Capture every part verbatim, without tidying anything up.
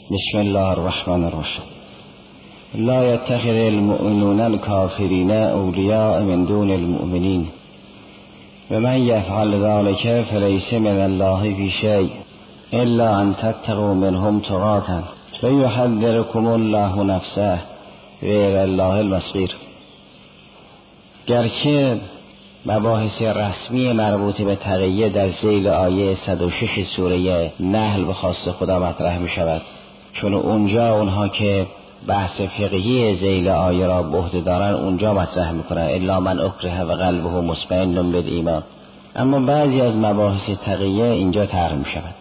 بسم الله الرحمن الرحیم. لا يتخذ المؤمنون الكافرين اولیاء من دون المؤمنین و من یفعل ذلك فلیس من الله فی شیء الا ان تتقوا منهم تقاتا و یحذرکم الله نفسه و الی الله المصیر. گرچه مباحث رسمی مربوط به تقیه در ذیل آیه صد و شش سوره نحل به خواست خدا مطرح می شود، چون اونجا اونها که بحث فقهی ذیل آیه را به عهده دارن اونجا مطرح میکنن الا من اکره و قلبه مطمئن بالایمان. اما بعضی از مباحث تقیه اینجا طرح می شود.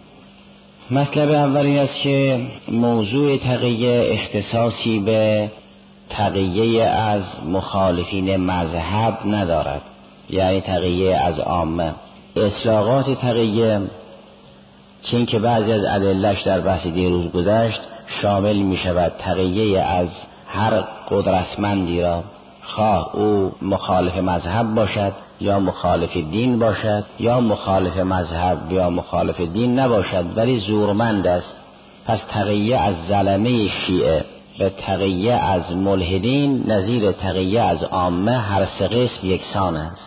مطلب اول این است که موضوع تقیه اختصاصی به تقیه از مخالفین مذهب ندارد، یعنی تقیه از عامه. اطلاقات تقیه چون که بعضی از ادله‌اش در بحث دیروز گذشت شامل می شود تقیه از هر قدرتمندی را، خواه او مخالف مذهب باشد یا مخالف دین باشد یا مخالف مذهب یا مخالف دین نباشد ولی زورمند است. پس تقیه از ظلمه شیعه و تقیه از ملحدین نظیر تقیه از عامه هر سه قسم یکسان است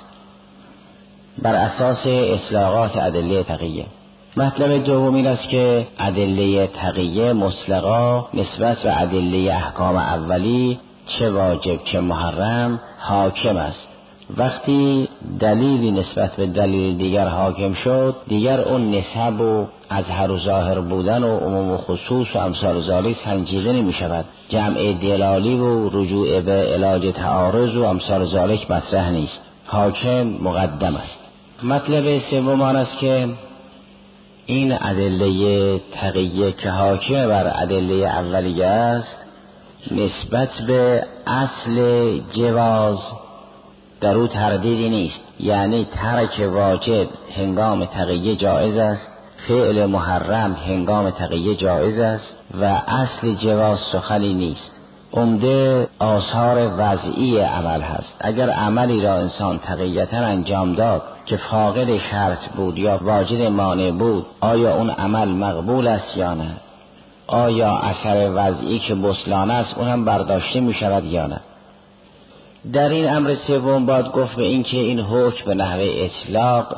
بر اساس اطلاقات ادله تقیه. مطلب دوم این است که ادله تقیه مطلقا نسبت به ادله احکام اولی چه واجب چه محرم حاکم است. وقتی دلیلی نسبت به دلیل دیگر حاکم شد دیگر اون نسب و اظهر و ظاهر بودن و عموم و خصوص و امثال ذالک سنجیده نمی شود. جمع دلالی و رجوع به علاج تعارض و امثال ذالک مطرح نیست، حاکم مقدم است. مطلب سوم آن است که این ادله تقیه که حاکم بر ادله اولیه است نسبت به اصل جواز در او تردیدی نیست، یعنی ترک واجب هنگام تقیه جایز است، فعل محرم هنگام تقیه جایز است و اصل جواز سخنی نیست. عمده آثار وضعی عمل هست. اگر عملی را انسان تقیتا انجام داد که فاقد شرط بود یا واجد مانع بود، آیا اون عمل مقبول است یا نه؟ آیا اثر وضعی که بطلان است اون هم برداشته می شود یا نه؟ در این امر سوم باید گفت به این که این حکم به نحوه اطلاق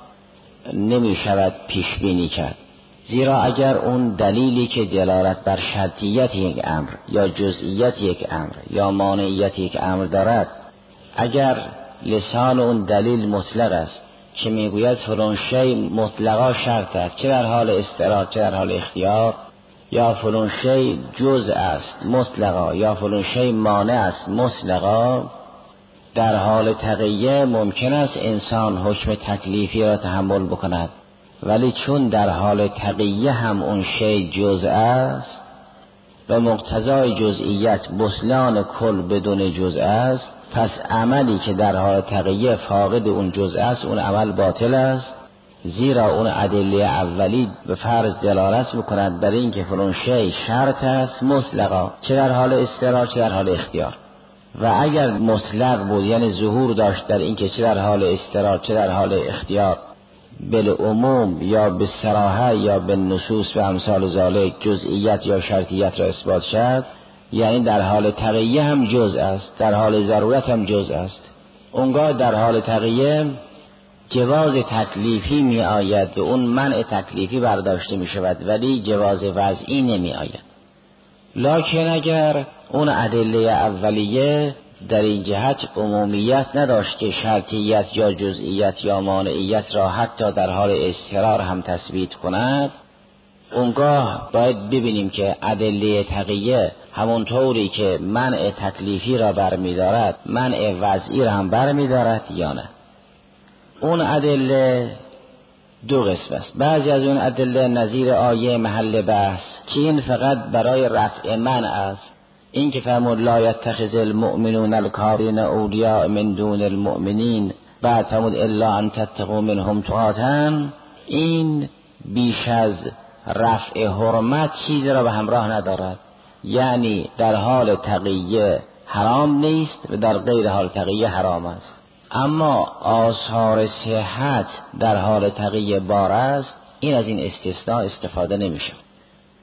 نمی شود پیش بینی کرد، زیرا اگر اون دلیلی که دلالت بر شرطیت یک امر یا جزئیت یک امر یا مانعیت یک امر دارد، اگر لسان اون دلیل مطلق است که میگوید فلان شی مطلقا شرط است چه در حال استراحت چه در حال اختیار، یا فلان شی جزء است مطلقا یا فلان شی مانع است مطلقا، در حال تقیه ممکن است انسان حکم تکلیفی را تحمل بکند، ولی چون در حال تقیه هم اون شی جزء است و مقتضای جزئیت بطلان کل بدون جزء است، پس عملی که در حال تقیه فاقد اون جزء است اون عمل باطل است، زیرا اون ادله اولی به فرض دلالت میکند بر این که فلان شی شرط است مطلقا چه در حال استراحت چه در حال اختیار. و اگر مطلق بود یعنی ظهور داشت در این که چه در حال استراحت چه در حال اختیار بالعموم یا به صراحه یا به نصوص و امثال ذالک جزئیت یا شرطیت را اثبات شد، یعنی در حال تقیه هم جزء است در حال ضرورت هم جزء است. اونگاه در حال تقیه جواز تکلیفی می آید و اون منع تکلیفی برداشته می شود ولی جواز وضعی نمی آید. لکن اگر اون ادله اولیه در این جهت عمومیت نداشت که شرطیت یا جزئیت یا مانعیت را حتی در حال اضطرار هم تثبیت کند، اونگاه باید ببینیم که ادله تقیه همونطوری که منع تکلیفی را برمی دارد منع وضعی را هم برمی دارد یا نه. اون ادله دو قسم است. بعضی از اون ادله نظیر آیه محل بحث که این فقط برای رفع منع است، این که فرمود لا یتخذ المؤمنون الکافرین اولیاء من دون المؤمنین، بعد فرمود الا ان تتقوا منهم تقاتا، این بیش از رفع حرمت چیزی را به همراه ندارد، یعنی در حال تقیه حرام نیست و در غیر حال تقیه حرام است. اما آثار صحت در حال تقیه بار است، این از این استثناء استفاده نمیشه.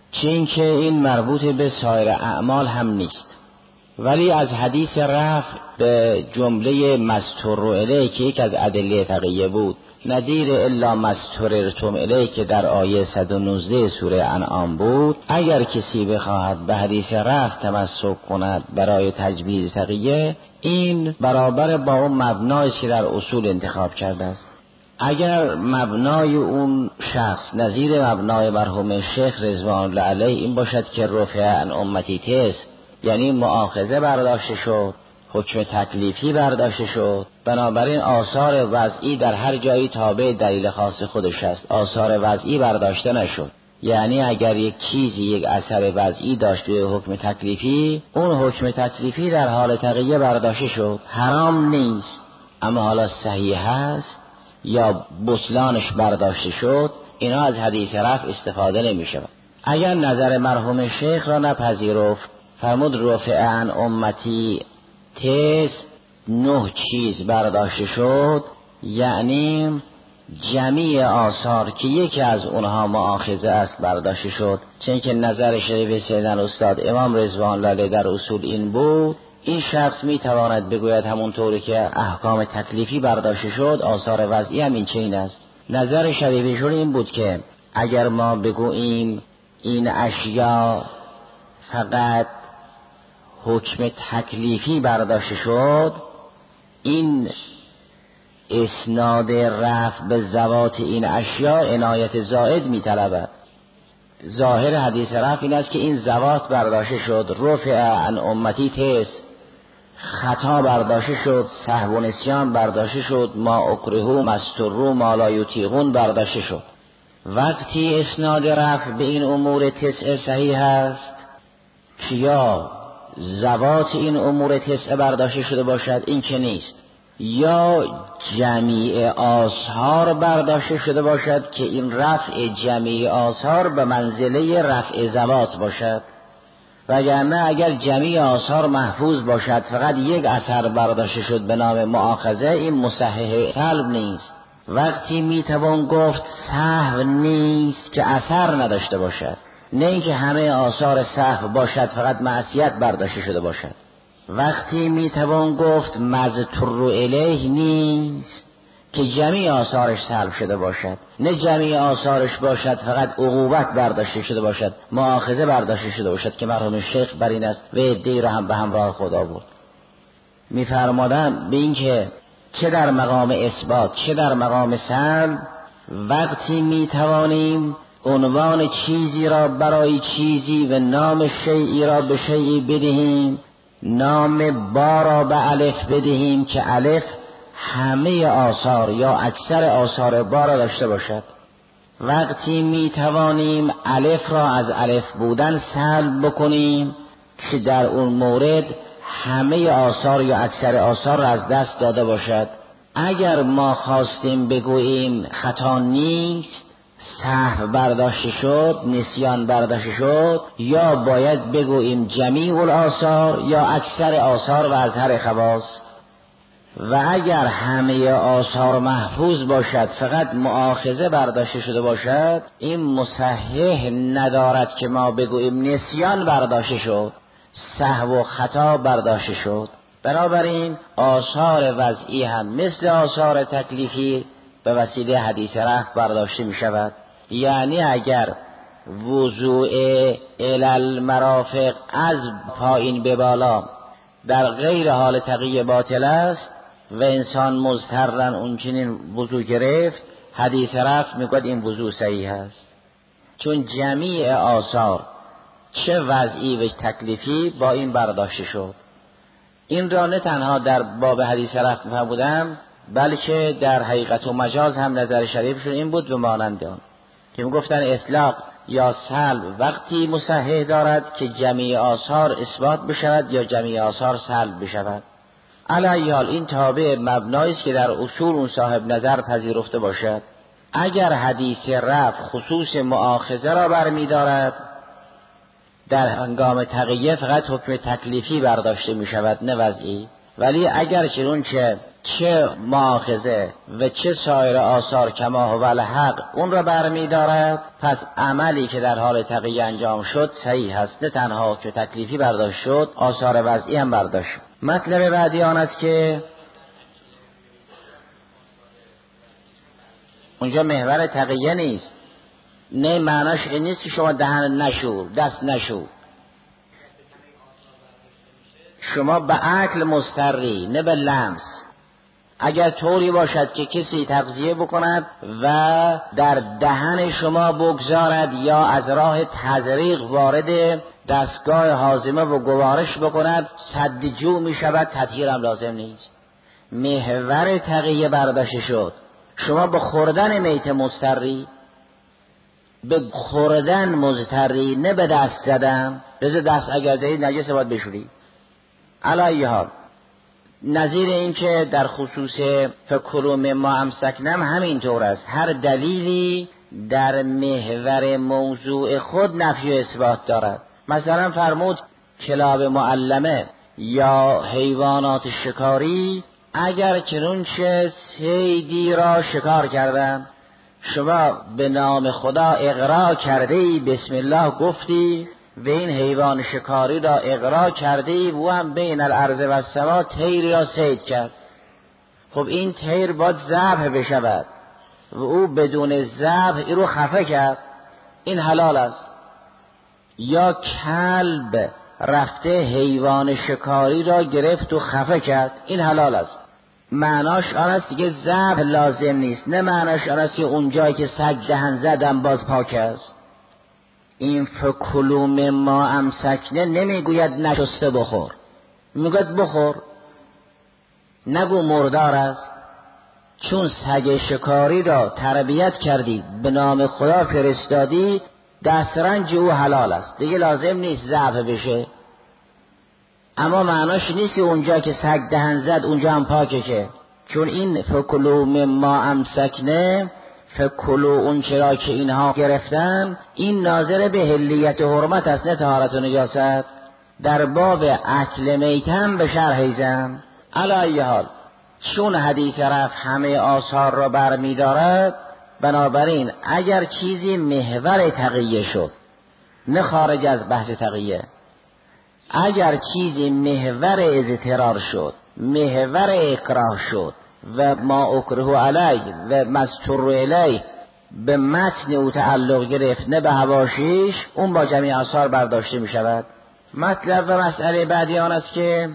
چه اینکه این مربوط به سایر اعمال هم نیست. ولی از حدیث رفع به جمله مستور الیه که یک از ادله تقیه بود، نذیر الا مستوررتم الیه که در آیه صد و نوزده سوره انعام بود، اگر کسی بخواهد به حدیث رفع تمسک کند برای تجویز تقیه، این برابر با اون مبنایی که در اصول انتخاب کرده است. اگر مبنای اون شخص نظیر مبنای مرحوم شیخ رضوان الله علیه این باشد که رفع عن امتی تست، یعنی مؤاخذه برداشته شد، حکم تکلیفی برداشته شد، بنابراین آثار وضعی در هر جایی تابع دلیل خاص خودش است، آثار وضعی برداشته نشد. یعنی اگر یک چیزی یک اثر وضعی داشت به حکم تکلیفی، اون حکم تکلیفی در حال تقیه برداشته شد، حرام نیست، اما حالا صحیح هست یا بطلانش برداشته شد، اینا از حدیث رفع استفاده نمی شود. اگر نظر مرحوم شیخ را نپذیرفت، فرمود رفع عن امتی تز نه چیز برداشته شد، یعنی جمیع آثار که یکی از اونها مؤاخذه است برداشته شد. چون که نظر شریف سیدنا استاد امام رضوان الله در اصول این بود، این شخص می تواند بگوید همون طوری که احکام تکلیفی برداشته شد، آثار وضعی هم این چنین است. نظر شریفشون این بود که اگر ما بگوییم این اشیا فقط حکم تکلیفی برداشته شد، این اسناد رفع به ذوات این اشیا عنایت زائد می طلبد. ظاهر حدیث رفع این است که این ذوات برداشته شد، رفع عن امتی تس، خطا برداشته شد، سهو و نسیان برداشته شد، ما اکرهو مسترو ما لا یطیقون برداشته شد. وقتی اسناد رفع به این امور تسع صحیح است که یا ذوات این امور تسع برداشته شده باشد، این که نیست، یا جمیع آثار برداشته شده باشد که این رفع جمیع آثار به منزله رفع ذوات باشد. وگرنه اگر جمیع آثار محفوظ باشد فقط یک اثر برداشته شد به نام مؤاخذه، این مصحح سلب نیست. وقتی میتوان گفت سهو نیست که اثر نداشته باشد، نه اینکه همه آثار سهو باشد فقط معصیت برداشته شده باشد. وقتی میتوان گفت مذکور الیه نیست که جمیع آثارش سلب شده باشد، نه جمیع آثارش باشد فقط عقوبت برداشته شده باشد، مؤاخذه برداشته شده باشد که مرحوم شیخ بر این است و عده‌ای را هم به همراه خدا برد. میفرمادن به این که چه در مقام اثبات چه در مقام سلب، وقتی میتوانیم عنوان چیزی را برای چیزی و نام شیئی را به شیئی بدهیم، نام با را به الف بدهیم که الف همه آثار یا اکثر آثار با را داشته باشد. وقتی می توانیم الف را از الف بودن سلب بکنیم که در اون مورد همه آثار یا اکثر آثار را از دست داده باشد. اگر ما خواستیم بگوییم خطا نیست، سهو برداشته شد، نسیان برداشته شد، یا باید بگوییم جمیع الآثار یا اکثر آثار و اظهر خواص. و اگر همه آثار محفوظ باشد فقط مؤاخذه برداشته شده باشد، این مصحح ندارد که ما بگوییم نسیان برداشته شد، سهو و خطا برداشته شد. بنابراین آثار وضعی هم مثل آثار تکلیفی به وسیله حدیث رفع برداشته می شود. یعنی اگر وضوء علل مرافق از پایین به بالا در غیر حال تقیه باطل است و انسان مضطرن اون چنین وضوء گرفت، حدیث رفع میگوید این وضوء صحیح است، چون جمیع آثار چه وضعی و تکلیفی با این برداشته شد. این را نه تنها در باب حدیث رفع فرمودم، بلکه در حقیقت و مجاز هم نظر شریفشون این بود و مانند آن که میگفتن اطلاق یا سلب وقتی مصحح دارد که جمیع آثار اثبات بشود یا جمیع آثار سلب بشود. علی حال این تابع مبنایی است که در اصول اون صاحب نظر پذیرفته باشد. اگر حدیث رفع خصوص مؤاخذه را برمی دارد، در هنگام تقیه فقط حکم تکلیفی برداشته می شود نه وضعی. ولی اگر چون که چه مؤاخذه و چه سایر آثار کما هو الحق اون را برمی دارد، پس عملی که در حال تقیه انجام شد صحیح هست، نه تنها که تکلیفی برداشت شد، آثار وضعی هم برداشت شد. مطلب بعدی آن است که اونجا محور تقیه نیست. نه معناش این نیست که شما دهن نشور، دست نشور، شما به عقل مضطری، نه به لمس. اگر طوری باشد که کسی تغذیه بکند و در دهن شما بگذارد یا از راه تزریق وارد دستگاه هاضمه و گوارش بکند، سد جو می شود، تطهیر هم لازم نیست. محور تقیه برداشته شد. شما به خوردن میت مضطری، به خوردن مضطری، نه به دست زدن. بذار دست اگر زدید نجس باید بشوری. علی حال نظیر این که در خصوص فکلوا مما امسکنم همینطور است. هر دلیلی در محور موضوع خود نفی و اثبات دارد. مثلا فرمود کلاب معلمه یا حیوانات شکاری اگر چنانچه صیدی را شکار کردن، شما به نام خدا اقرا کرده ای، بسم الله گفتی و این حیوان شکاری را اقرا کرده ای و هم بین الارض و السما طیری را صید کرد. خب این طیر باید ذبح بشود و او بدون ذبح این رو خفه کرد، این حلال است. یا کلب رفته حیوان شکاری را گرفت و خفه کرد، این حلال است. معناش آن است دیگه ذبح لازم نیست، نه معناش آن است که اونجایی که سگ دهن زدن باز پاک است. این فکلوا مما امسکنه نمیگوید نشسته بخور، میگوید بخور، نگو مردار است. چون سگ شکاری را تربیت کردید، به نام خدا فرستادی، دسترنج او حلال است، دیگه لازم نیست ذبح بشه. اما معناش نیست که اونجا که سگ دهن زد اونجا هم پاکه که، چون این فکلوا مما امسکنه، فکلوا اون چرا که اینها گرفتن، این ناظر به حلیت و حرمت است، نه طهارت و نجاست. در باب اکل میتم به شرح زن. علی حال چون حدیث رفت همه آثار را برمی دارد، بنابراین اگر چیزی محور تقیه شد، نه خارج از بحث تقیه، اگر چیزی محور اضطرار شد، محور اکراه شد و ما اکره علی و مستر الیه به متن او تعلق گرفت، نه به حواشیش، اون با جمعی آثار برداشته می شود. مطلب و مسئله بعدی آن است که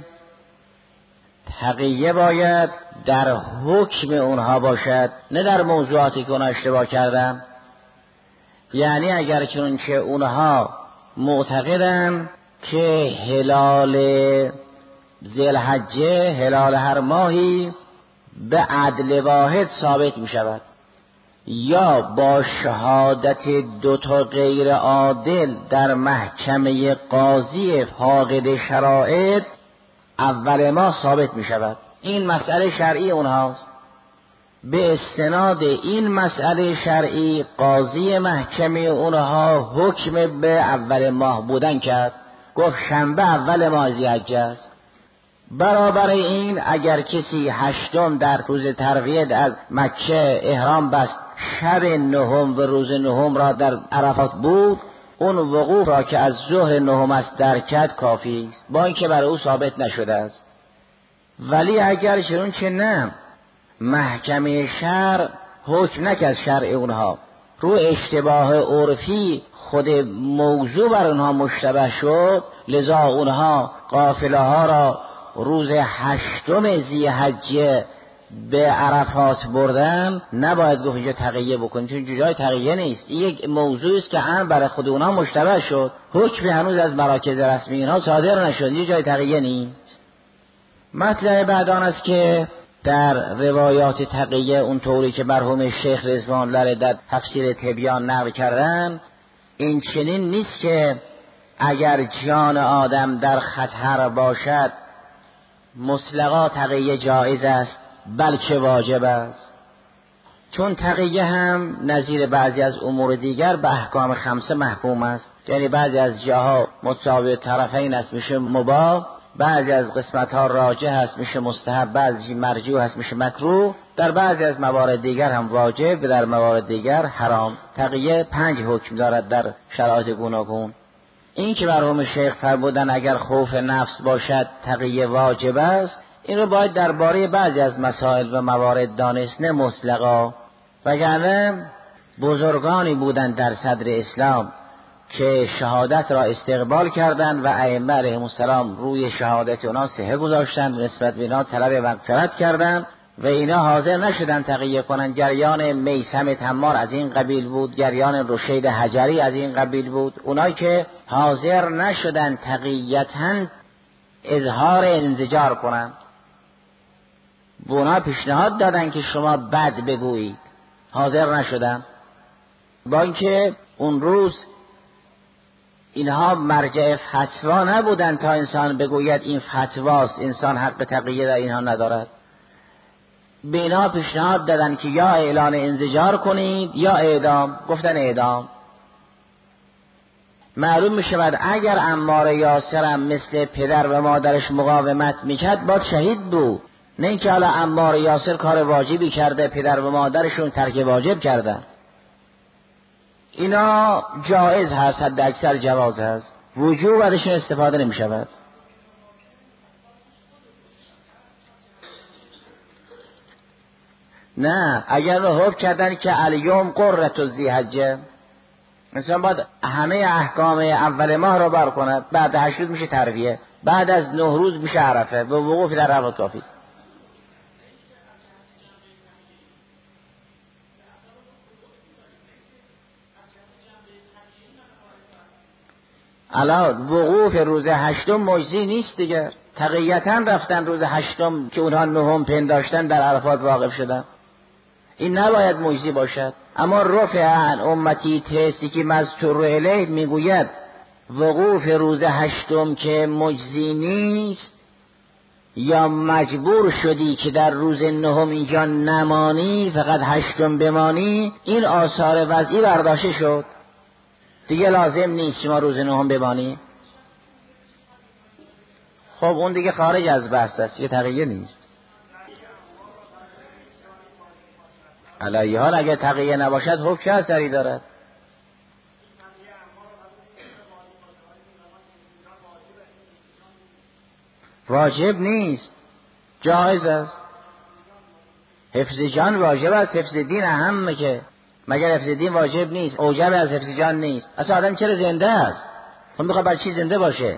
تقیه باید در حکم اونها باشد، نه در موضوعاتی که اونها اشتباه کردن. یعنی اگر چنانچه اونها معتقدن که هلال ذوالحجه، هلال هر ماهی به عدل واحد ثابت می شود، یا با شهادت دو تا غیر عادل در محکمه قاضی فاقد شرائط اول ماه ثابت می شود، این مسئله شرعی اونهاست. به استناد این مسئله شرعی قاضی محکمه اونها حکم به اول ماه بودن کرد، گفت شنبه اول ماه ذی‌حجه است. برابر این اگر کسی هشتم در روز ترویه از مکه احرام بست، شب نهم و روز نهم را در عرفات بود، اون وقوف را که از ظهر نهم است درکت کافی است، با اینکه برای او ثابت نشده است. ولی اگر چنون چه نه، محکمه شرع حکم نکرد شرع اونها، رو اشتباه عرفی خود موضوع بر اونها مشتبه شد، لذا اونها قافله ها را روز هشتم ذی‌حجه به عرفات بردن، نباید گفت اینجا تقیه بکنید، چون جای تقیه نیست. این یک موضوعی است که هم برای خود اونها مشتبه شد، حکم هنوز از مراکز رسمی اینها صادر نشد، اینجا جای تقیه نیست. مطلب بعد آن است که در روایات تقیه اون طوری که مرحوم شیخ رضوان الله در تفسیر تبیان نقل کردن، این چنین نیست که اگر جان آدم در خطر باشد مطلقا تقیه جایز است، بلکه واجب است. چون تقیه هم نظیر بعضی از امور دیگر به احکام خمسه محکوم است، یعنی بعضی از جاها متساوی طرفین است، میشه مباح، بعضی از قسمت ها راجح هست میشه مستحب، بعضی مرجوح هست میشه مکروه، در بعضی از موارد دیگر هم واجب و در موارد دیگر حرام. تقیه پنج حکم دارد در شرایط گوناگون. این که مرحوم شیخ فرمودن اگر خوف نفس باشد تقیه واجب است، این رو باید درباره بعضی از مسائل و موارد دانست، نه مطلقا. وگرنه بزرگانی بودند در صدر اسلام که شهادت را استقبال کردند و ائمه علیهم السلام روی شهادت اونا صحه گذاشتند، نسبت به اینا طلب مغفرت کردند و اینا حاضر نشدن تقیه کنند. جریان میثم تمار از این قبیل بود، جریان رشید حجری از این قبیل بود. اونایی که حاضر نشدن تقییتاً اظهار انزجار کنند، به اونا پیشنهاد دادن که شما بد بگویید، حاضر نشدن. با اینکه اون روز اینها مرجع فتوا نبودن تا انسان بگوید این فتواست، انسان حق تقیه در اینها ندارد. به اینها پیشنهاد دادن که یا اعلان انزجار کنید یا اعدام. گفتن اعدام. معلوم می شود اگر عمار یاسر هم مثل پدر و مادرش مقاومت میکرد باید شهید بود، نه اینکه حالا عمار یاسر کار واجبی کرده، پدر و مادرشون ترک واجب کردن. اینا جایز هست، حد اکثر جواز هست، وجوب ازشون استفاده نمی شود. نه، اگر رو حکم کردن که الیوم قرة الذی‌حجه، مثلا باید همه احکام اول ماه رو بر کند، بعد هشت روز میشه ترویه، بعد از نه روز میشه عرفه، به وقوف در عرفات کافی. الان وقوف روز هشتم مجزی نیست دیگه، تقییتاً رفتن روز هشتم که اونها نهم پنداشتن در عرفات واقف شدن، این نباید مجزی باشد. اما رفع عن امتی ترسی که مذکور الیه میگوید وقوف روز هشتم که مجزی نیست، یا مجبور شدی که در روز نهم اینجا نمانی فقط هشتم بمانی، این آثار وضعی برداشته شد دیگه، لازم نیست شما روز نهم بمانی. خب اون دیگه خارج از بحث است، یه تقیه نیست. علیه حال اگه تقیه نباشد حکم چه اثری دارد؟ واجب نیست، جایز است. حفظ جان واجب است، حفظ دین اهمه که، مگر حفظ دین واجب نیست؟ اوجب از حفظ جان نیست. اصلا آدم چرا زنده است؟ خب میخواد برای چی زنده باشه؟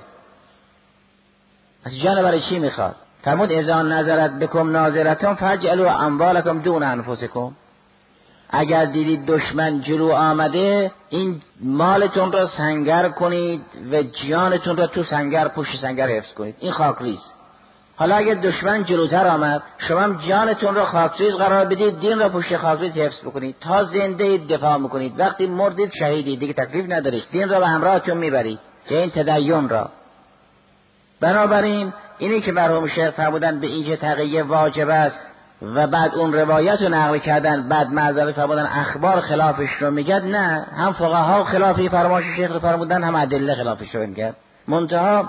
از جان برای چی میخواد؟ فرمود اذا نظرت بکم ناظرتون فجعلوا اموالکم دون انفسکم. اگر دیدید دشمن جلو آمده، این مالتون را سنگر کنید و جانتون را تو سنگر، پشت سنگر حفظ کنید. این خاکریز. حالا اگر دشمن جلوتر آمد، شما هم جانتون را خاکریز قرار بدید، دین را پشت خاکریز حفظ بکنید، تا زنده دفاع میکنید. وقتی مردید شهیدید دیگه، تکلیف ندارید، دین را به همراهتون میبرید، که این تدین را. بنابراین اینی که مرحوم شیخ فرمودن به اینجا تقیه واجب است و بعد اون روایت رو نقل کردن، بعد معذرت فرمودن اخبار خلافش رو میگد، نه، هم فقها خلافی فرمایش شیخ رو فرمودن، هم ادله خلافش رو میگد. منتها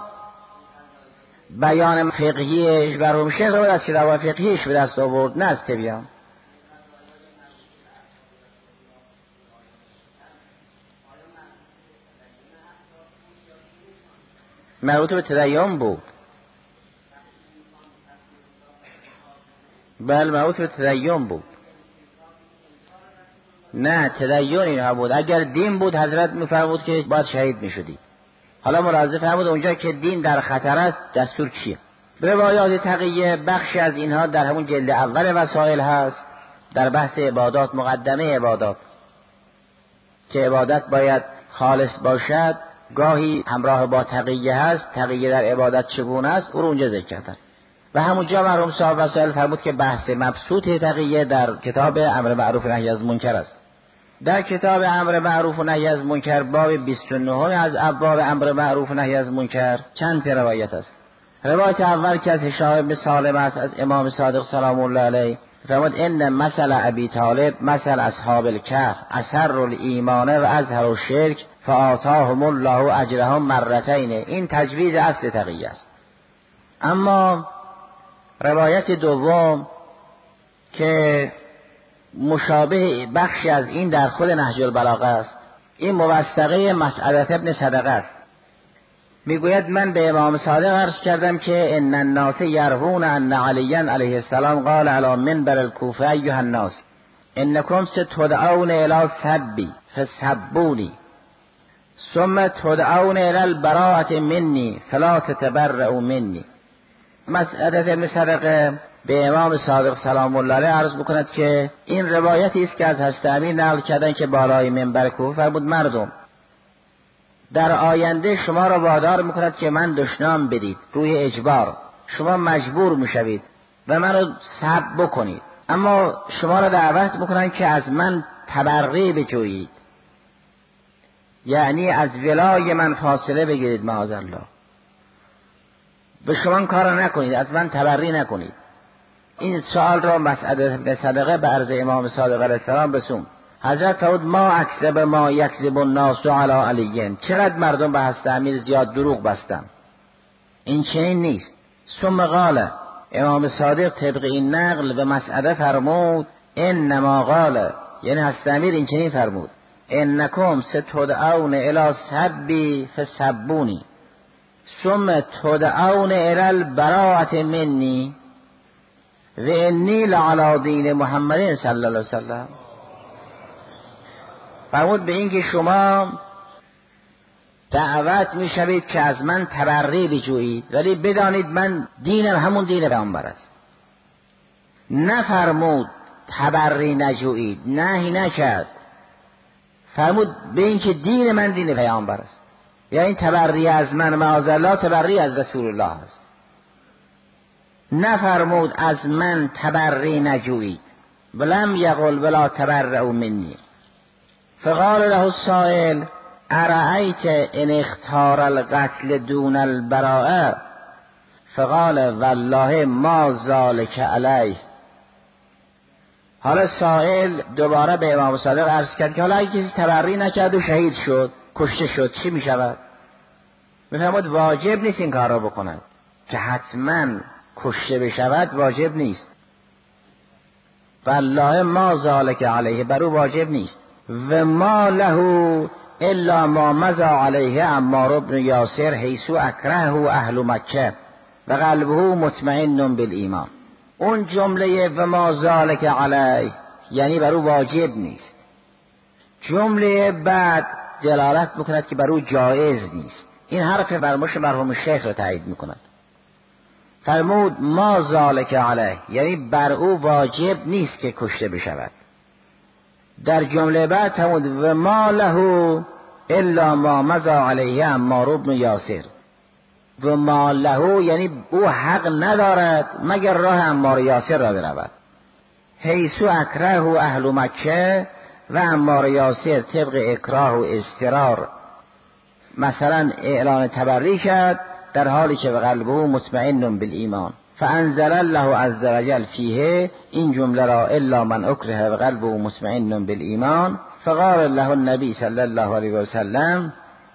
بیان فقهیش مرحوم شیخ رو از روایت فقهیش به دست آورد، نه از تبیان. مربوط به تدین بود. بله مربوط به تدین بود. نه تدین اینها بود. اگر دین بود حضرت میفرمود که باید شهید میشدی. حالا ملاحظه فرمود اونجا که دین در خطر است دستور چیه؟ روایات تقیه بخشی از اینها در همون جلد اول وسائل هست، در بحث عبادات، مقدمه عبادات، که عبادت باید خالص باشد، گاهی همراه با تقیه هست. تقیه در عبادت چگونه است او رو اونجا ذکر کردن. و همونجا مرحوم صاحب وسائل فرمود که بحث مبسوط تقیه در کتاب امر معروف و نهی از منکر است. در کتاب امر معروف و نهی از منکر باب بیست و نه از ابواب امر معروف و نهی از منکر چند روایت است. روایت اول که از هشام بن سالم است از امام صادق سلام الله علیه، فرمود ان مثل ابی طالب مثل اصحاب الکهف اثر الایمان و اظهر الشرک فآتاهم الله اجرهم مرتین. این تجویز اصل تقیه است. اما روایت دوم که مشابه بخشی از این در خود نهج البلاغه است، این موثقه مسعدة ابن صدقه است. میگوید من به امام صادق عرض کردم که ان الناس یروون ان علی علیه السلام قال علی منبر الکوفه ایها الناس انکم ستدعون الی سبی فسبونی ثم تدعون الی البراءة منی فلا تتبرؤوا منی. مسعدة ابن صدقه به امام صادق سلام الله علیه عرض بکند که این روایتی است که از حضرت امیر نقل کردن که بالای منبر کوفه فرمود مردم در آینده شما را وادار میکند که من دشنام بدید، روی اجبار شما مجبور میشوید و من را سب بکنید، اما شما را دعوت میکنند که از من تبرئه بجویید، یعنی از ولای من فاصله بگیرید معاذالله، به شما این کار نکنید، از من تبرئه نکنید. این سوال را مسعدة ابن صدقه به عرض امام صادق علیه السلام رسوند. حضرت فرمود ما اکذب ما یکذب الناس علی علی، چقدر مردم به حضرت امیر زیاد دروغ بستن، این چنین نیست. ثم قال، امام صادق طبق این نقل به مسعده فرمود انما قال، یعنی حضرت امیر این چنین فرمود انکم ستدعون الی سبی فسبونی ثم تدعون الی البراءة منی و انی لعلی دین محمد صلی الله علیه وسلم. فرمود به این که شما دعوت میشوید که از من تبرئه بجویید، ولی بدانید من دینم همون دین پیامبر است. نفرمود تبرئه نجویید، نهی نکرد، فرمود به این که دین من دین پیامبر است، یعنی تبرئه از من معاذالله تبرئه از رسول الله است. نفرمود از من تبرئه نجویید، ولم یقل ولا تبرئوا منی. فقال له السائل ارأیت ان اختار القتل دون البراءة؟ فقال والله ما ذلك علیه. حالا سائل دوباره به امام صادق عرض کرد که حالا اگه کسی تبرئه نکرد و شهید شد، کشته شد، چی می شود؟ میفرمود واجب نیست این کار را بکند، که حتما کشته بشود واجب نیست. والله ما ذلك علیه، بر او واجب نیست. و ما له الا ما مضى علیه عمار بن یاسر حیث اکرهه اهل مکه و قلبه مطمئن بالایمان. اون جمله و ما ذلك علیه یعنی بر او واجب نیست. جمله بعد دلالت میکند که بر او جایز نیست. این حرف فرموش مرحوم شیخ را تایید میکند. فرمود ما ذلك علیه یعنی بر او واجب نیست که کشته بشود. در جمله بعد فرمود و ما له الا ما مضى علیه عمار بن یاسر. و ما له یعنی او حق ندارد مگر راه عمار یاسر را برود. حیث اکرهه اهل مکه و عمار یاسر طبق اکراه و اضطرار مثلا اعلان تبرئه کرد در حالی که به قلبه مطمئن بالایمان. فانزل الله عز وجل فیه، این جمله را الا من اکره و قلبه مطمئن بالایمان. فقال له النبی صلی الله علیه و سلم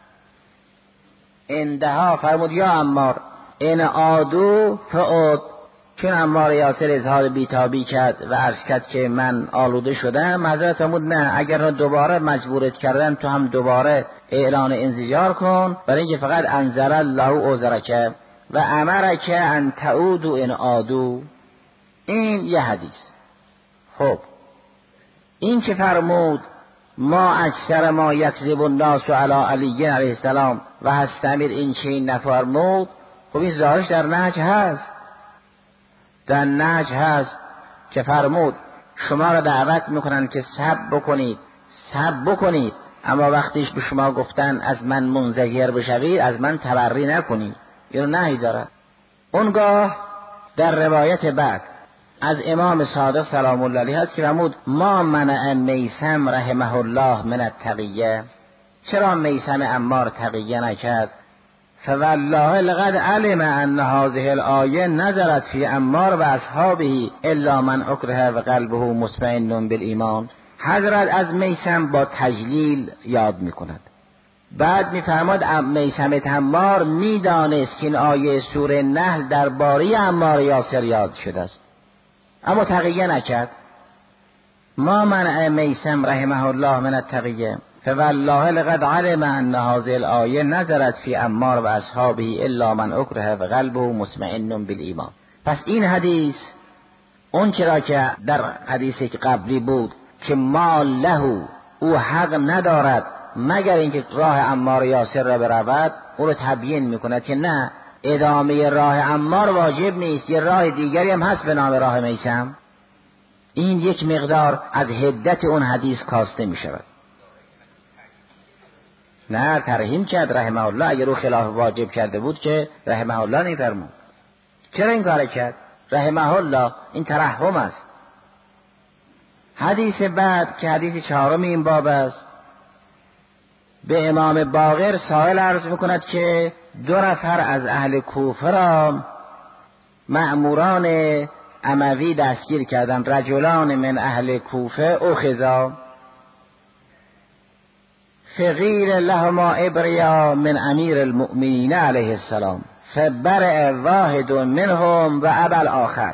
اندها، فرمود یا عمار این عادو فعود. چون عمار یاسر اظهار بیتابی کرد و عرض کرد که من آلوده شدم، حضرت فرمود نه، اگر دوباره مجبورت کردن تو هم دوباره اعلان انزجار کن، برای اینکه فقط انزل الله عذرک و امرک ان تعود ان عادو. این یه حدیث. خب این که فرمود ما اکثر ما یکذب الناس علی علی علیه السلام و حضرت امیر این چین نفرمود، خب این ظاهرش در نهج هست. در نهج هست که فرمود شما را دعوت میکنن که سب بکنید، سب بکنید، اما وقتیش به شما گفتن از من منزجر بشوید، از من تبرئه نکنید. اینو نهی داره. اونگاه در روایت بعد از امام صادق سلام الله علیه هست که فرمود ما منع میثم رحمه الله من التقیه، چرا میثم عمار تقیه نکرد؟ فوالله لقد علم ان هذه الآیه نزلت فی عمار و اصحابه الا من اکره و قلبه مطمئن بالایمان. حضرت از میثم با تجلیل یاد میکند. بعد میفرماد میثم تمار میدانست که این آیه سوره نحل درباره عمار یاسر یاد شده است، اما تقیه نکرد. ما منع میثم رحمه الله من التقیه فوالله لقد علم ان هذه الآیه نزلت فی عمار و اصحابه الا من اکره و قلبه مطمئن بالایمان. پس این حدیث اون چرا که در حدیثی که قبلی بود که ما له، او حق ندارد مگر اینکه راه عمار یاسر را برود، او رو تبیین میکند که نه، ادامه راه عمار واجب نیست، یه راه دیگری هم هست به نام راه میثم. این یک مقدار از حدت اون حدیث کاسته میشود. نه ترحیم کرد رحمه الله، اگر او خلاف واجب کرده بود که رحمه الله نمیفرمود. چرا این کار کرد؟ رحمه الله، این ترحم است. حدیث بعد که حدیث چهارم این باب است، به امام باقر سائل عرض میکند که دو نفر از اهل کوفه را مأموران اموی دستگیر کردند، رجلان من اهل کوفه اخذا فقیل لهما ابریا من امیر المؤمنین علیه السلام فبرئ واحد منهم و ابى الاخر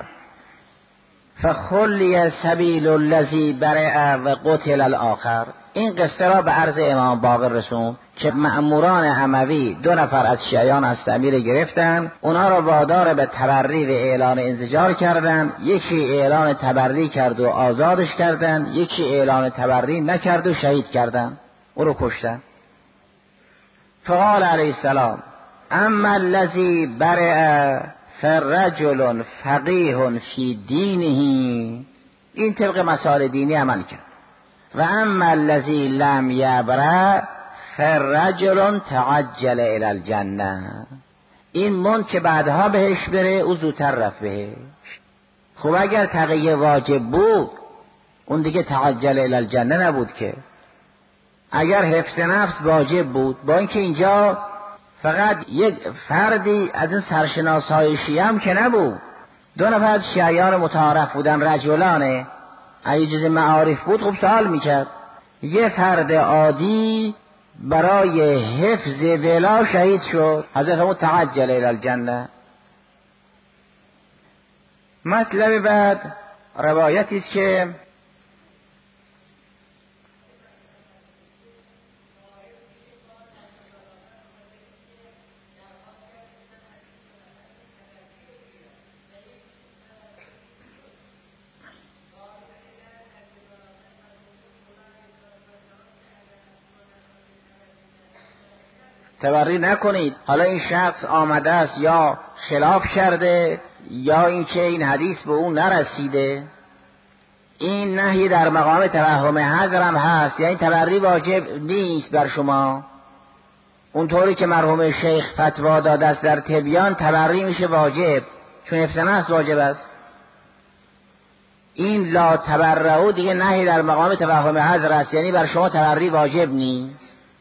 فخلی سبیل الذی برئ و قتل الاخر. این قصه را به عرض امام باقر رسون که مأموران اموی دو نفر از شیعیان از امیر گرفتن، اونا را وادار به تبری و اعلان انزجار کردن. یکی اعلان تبری کرد و آزادش کردن، یکی اعلان تبری نکرد و شهید کردن، او رو کشتن. فقال علیه السلام اما الذی برئ فرجل فقیه فی دینه، این طبق مسائل دینی عمل کرد. و اما الذی لم یبرأ فرجل تعجل الی الجنه، این من که بعدها بهش بره او زودتر رفت بهش. خب اگر تقیه واجب بود اون دیگه تعجل الی الجنه نبود که. اگر حفظ نفس واجب بود، با اینکه اینجا فقط یک فردی از این سرشناسای شیعه هم که نبود، دو نفر شیعیان متعارف بودن، رجلانه، اگه جز معارف بود خب سوال میکرد. یه فرد عادی برای حفظ ولا شهید شد، حضرت فرمود تعجل الی الجنه. مطلب بعد روایتی است که تبری نکنید. حالا این شخص آمده است یا خلاف کرده یا اینکه این حدیث به اون نرسیده، این نهی در مقام توهم حذر هم هست، یعنی تبری واجب نیست بر شما. اونطوری که مرحوم شیخ فتوا داده است در تبیان، تبری میشه واجب چون حفظ نفس واجب است. این لا تبرعوا دیگه نهی در مقام توهم حذر است، یعنی بر شما تبری واجب نیست.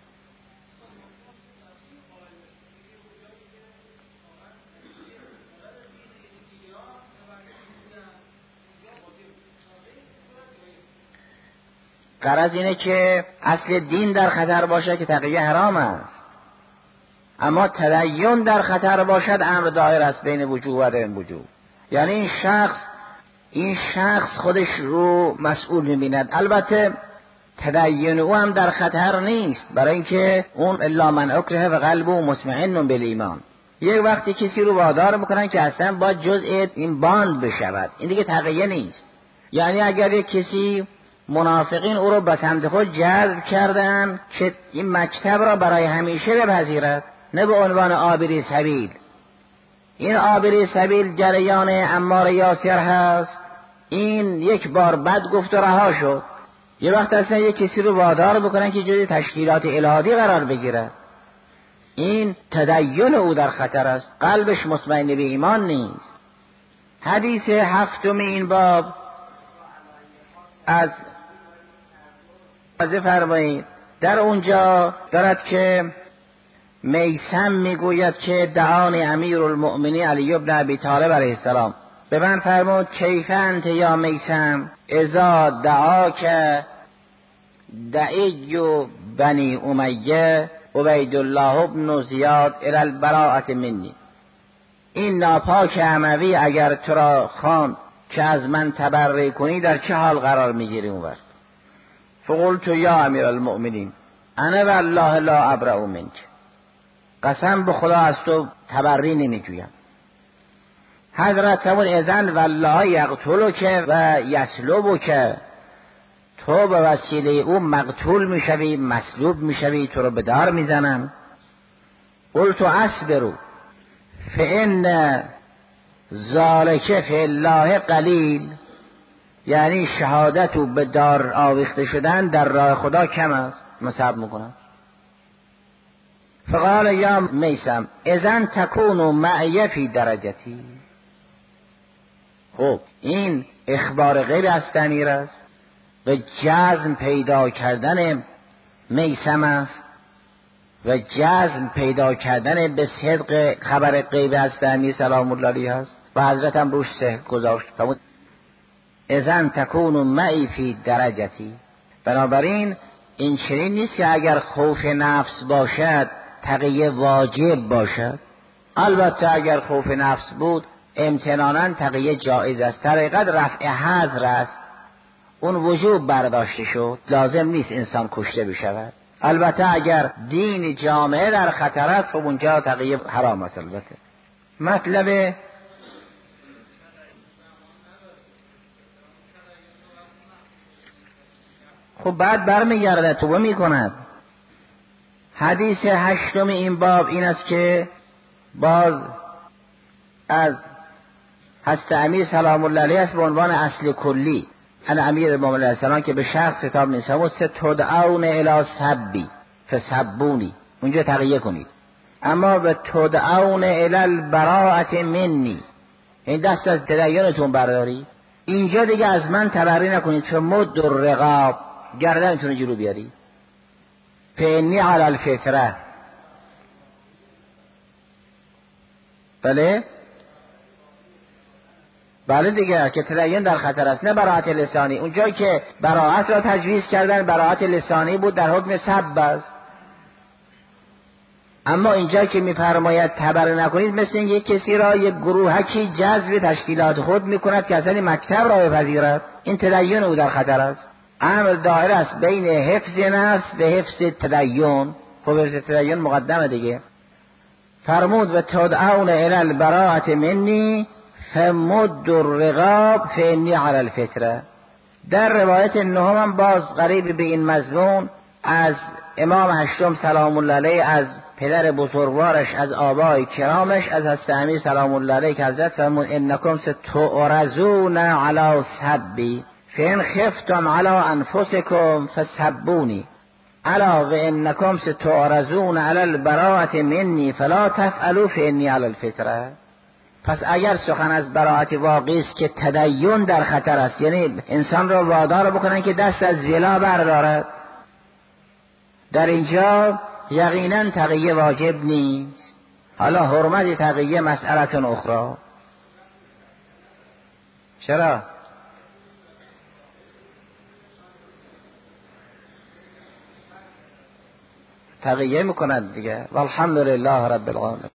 غرض اینه که اصل دین در خطر باشه که تقیه حرام است، اما تدین در خطر باشد امر دایر است بین وجوب و عدم وجوب. یعنی این شخص این شخص خودش رو مسئول می‌بیند. البته تدین او هم در خطر نیست، برای اینکه اون الا من اکره و قلبه مطمئن بالایمان. یک وقتی کسی رو وادار میکنن که اصلا با جزء این باند بشود، این دیگه تقیه نیست. یعنی اگر یک کسی منافقین او رو به سمت خود جذب کردن که این مکتب را برای همیشه بپذیرد، نه به عنوان عابری سبیل. این عابری سبیل جریان عمار یاسر هست، این یک بار بد گفت و رها شد. یه وقت اصلا یک کسی رو وادار بکنن که جزء تشکیلات الهادی قرار بگیره، این تدین او در خطر است، قلبش مطمئن به ایمان نیست. حدیث هفتم این باب از از فرمایید در اونجا دارد که میثم میگوید که دعانی امیر المؤمنین علی بن ابی طالب علیه السلام، به من فرمود کیف انت یا میثم اذا دعاک دعی بنی امیه عبیدالله ابن زیاد الی البراءة منی. این ناپاک اموی اگر تو را خواند که از من تبرئه کنی در چه حال قرار میگیری اونور؟ فقلت یا امیر المؤمنین انا والله لا ابرأ منک، قسم به خدا از تو تبرئه نمیجویم. حضرت فرمود اذن والله یقتلک و یسلبک، تو به وسیله او مقتول میشوی، مسلوب میشوی، تو رو به دار میزنم. قلت اصبروا فان ذلک فی الله قلیل، یعنی شهادت و به دار آویخته شدن در راه خدا کم است، مصاب میکنم. فقال یا میثم اذن تکون معی فی درجتی. خب این اخبار غیر از امیر است، به جزم پیدا کردن میثم است و جزم پیدا کردن به صدق خبر غیب از امیر سلام الله علیه است و حضرت هم روش سه گذاشت. فرمود اذن تکون معی فی درجتی. بنابراین این چنین نیست که اگر خوف نفس باشد تقیه واجب باشد. البته اگر خوف نفس بود امتنانا تقیه جایز است، طریقت رفع حظر است، اون وجوب برداشته شد، لازم نیست انسان کشته بشود. البته اگر دین جامعه در خطر است خب اونجا تقیه حرام است. البته مطلب خب بعد برمیگرده توبه میکند. حدیث هشتم این باب این است که باز از حضرت امیر سلام الله علیه است به عنوان اصل کلی ان امیر المؤمنین علیه السلام که به شخص خطاب نیست. و ستدعون الی سبی فسبونی، اونجا تقیه کنید. اما به تدعون الی البراءة منی، این دست از تدینتون برداری، اینجا دیگه از من تبرئه نکنید. فمد الرقاب، گردنتون جلو بیاری. فانی علی الفطره، بله بله دیگه که تدین در خطر است، نه براءت لسانی. اونجایی که براءت را تجویز کردن براءت لسانی بود، در حکم سب است. اما اینجا که میفرماید تبرئه نکنید، مثل این یک کسی را یک گروهکی جذب تشکیلات خود میکند که اصلا مکتب را بپذیرد، این تدین او در خطر است. امر دایر است بین حفظ نفس و حفظ تدین. خب حفظ تدین مقدمه دیگه. فرمود و تدعون الی البراءة منی فمد الرقاب فانی علی الفطره. در روایت نهم هم باز قریب به این مضمون از امام هشتم سلام الله علیه، از پدر بزرگوارش، از آبای کرامش، از حضرت امیر سلام الله علیه که حضرت فرمود انکم ستعرضون علی سبی فان خفتم علی انفسکم فسبونی الا و انکم ستعرضون علی البراءة منی فلا تفعلوا فانی علی الفطره. پس اگر سخن از براءت واقعی است که تدین در خطر است، یعنی انسان را وادار بکنن که دست از ولا بردارد، در اینجا یقینا تقیه واجب نیست. حالا حرمت تقیه مسئله اخرى. چرا؟ تقیه میکند دیگه. والحمدلله رب العالمین.